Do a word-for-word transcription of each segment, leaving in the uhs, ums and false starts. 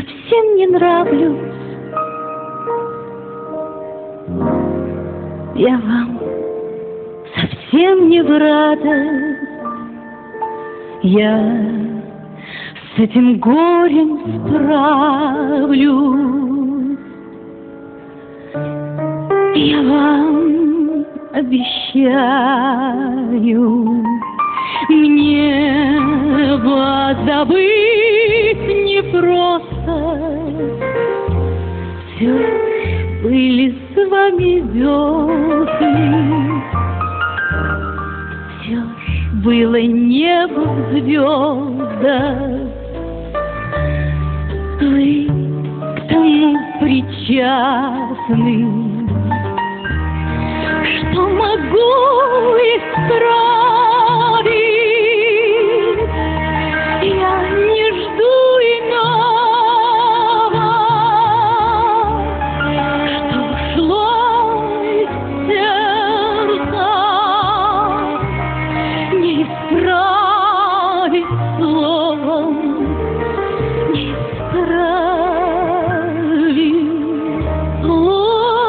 совсем не нравлюсь. Я вам совсем не в радость. Я с этим горем справлюсь. Я вам обещаю, мне вас забыть непросто. Все были с вами весны, все было небо в звездах. Вы к тому причастны, что могу исправить. Я не жду иного, что ушло из сердца, не исправить словом, не исправить словом.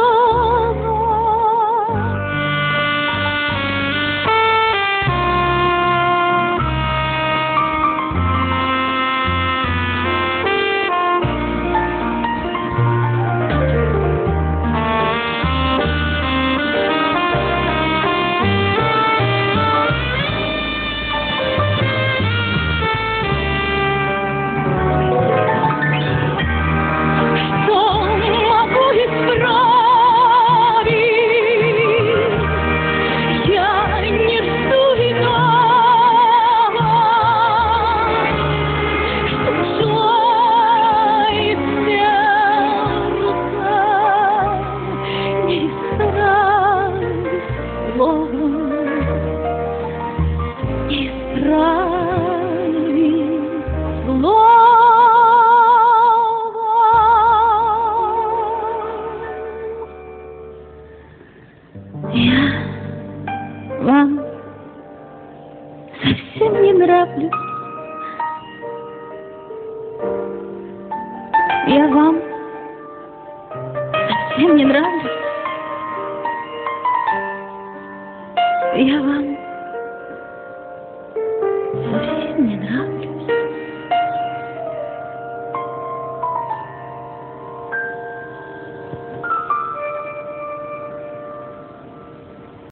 Я вам совсем не нравлюсь. Я вам совсем не нравлюсь. Я вам